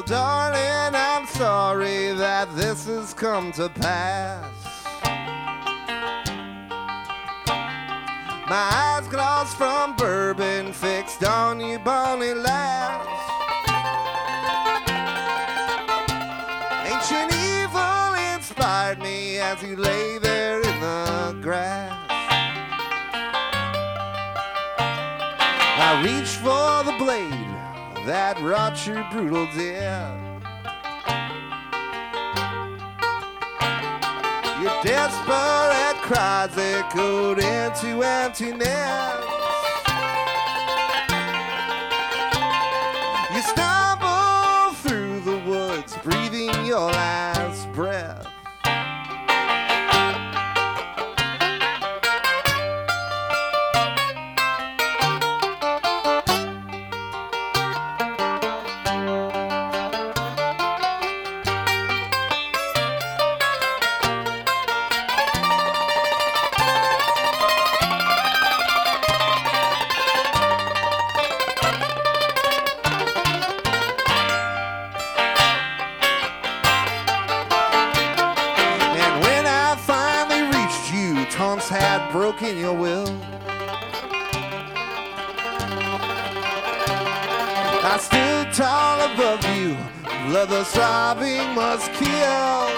darling, I'm sorry that this has come to pass. My eyes glossed from bourbon, fixed on you, bonny lass. Ancient evil inspired me as you lay there in the grass. I reached for the blade that wrought your brutal death. Your desperate cries echoed into emptiness. You stumble through the woods, breathing your last breath. Taunts had broken your will. I stood tall above you, blood the throbbing must kill.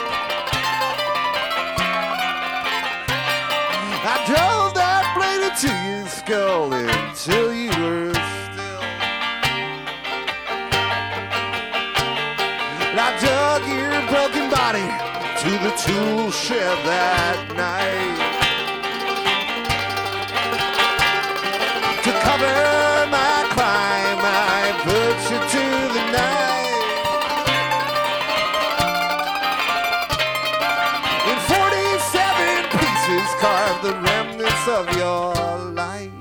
I drove that blade into your skull until you were still. And I dug your broken body to the tool shed that night. To cover my crime, I put you to the night. In 47 pieces carved the remnants of your life.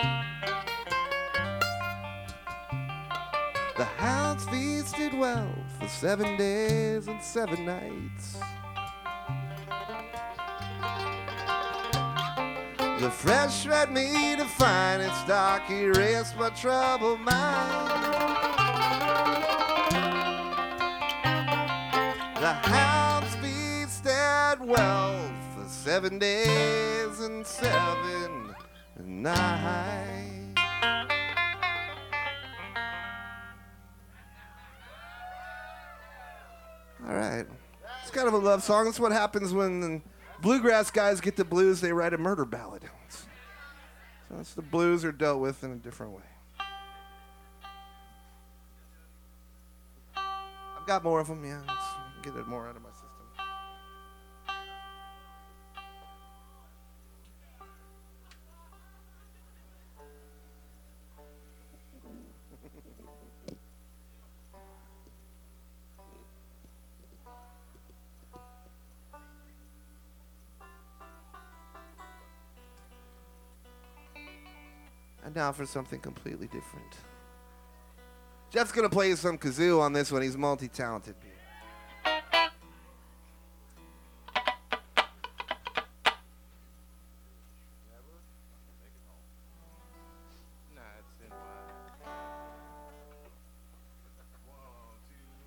The hounds feasted well for 7 days and 7 nights. The fresh red meat of finest stock erased my troubled mind. The hounds feasted well for 7 days and 7 nights. All right. It's kind of a love song. That's what happens when bluegrass guys get the blues, they write a murder ballad. So that's the blues are dealt with in a different way. I've got more of them, yeah. Let's get it more out of my system. And now for something completely different. Jeff's going to play some kazoo on this one. He's multi-talented.